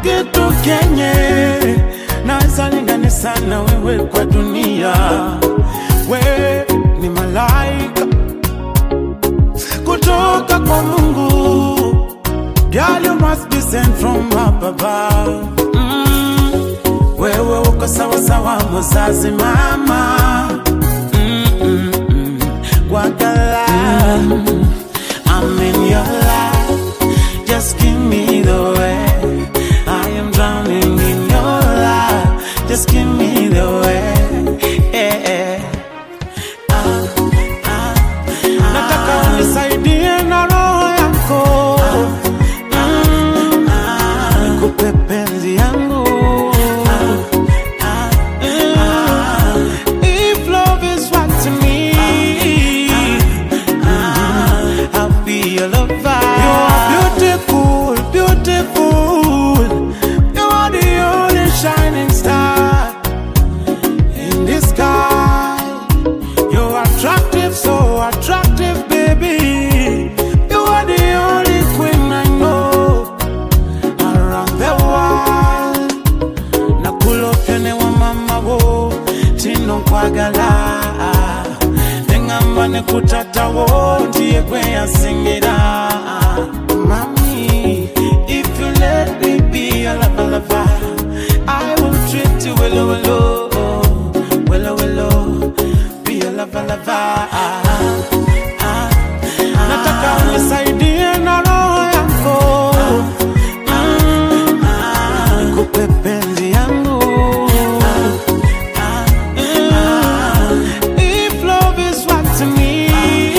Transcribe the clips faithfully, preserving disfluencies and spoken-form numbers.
kitu kenye naweza linganisha na wewe kwa dunia. Wewe ni malaika kutoka kwa Mungu. Girl, you must be sent from up above. mm. Wewe uko sawa sawa mzazi mama. mm -mm -mm. Wakala, mm. I'm in your life, just give me the way. I am drowning in your life, just give me the way. yeah. ah, ah, Nataka unisaidie na roho yako. Nikupe penzi yangu. If love is what to me, I'll be your lover. You are beautiful, beautiful. You are the only shining star in the sky. You're attractive, so attractive, baby. You are the only queen I know around the world. Nakulo pene wa mama wo tino kwagala. Nengamba ne kutata wo ndiye kwe yasingira. Mami, if you let me be your lover, lover, I will treat you well, well, well, well, be your lover, lover. Nataka unisaidie na roho yako. mm. Nikupe penzi yangu. If love is what to me,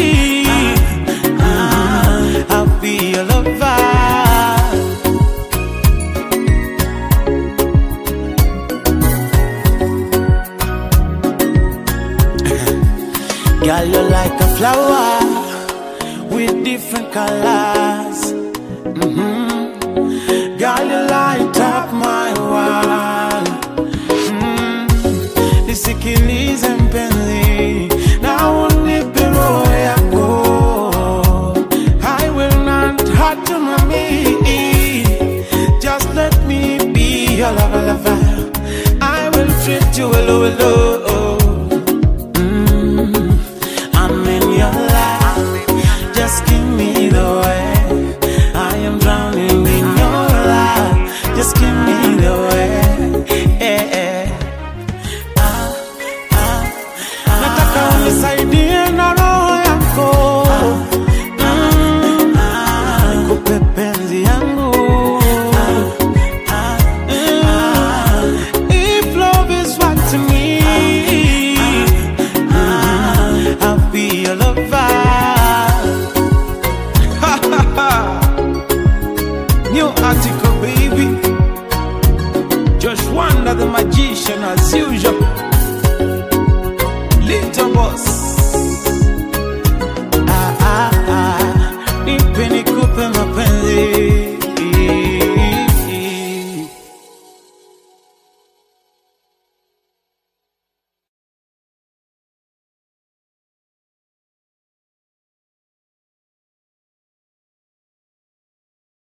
I'll be your lover. Girl, you're like a flower with different colors. mm-hmm. Girl, you light up my world. mm. Nisikilize mpenzi, na unipe roho yako. I will not hurt you, mami. Just let me be your lover, lover. I will treat you well, well. I'm in your life, just give me the way. I am drowning in your life, just give me the way. yeah. ah, ah, Nataka unisaidie na roho yako. mm, Nikupe penzi yangu. If love is what to me, I'll be your lover. New article, baby. Josh Wonder, the magician, as usual. Little boss.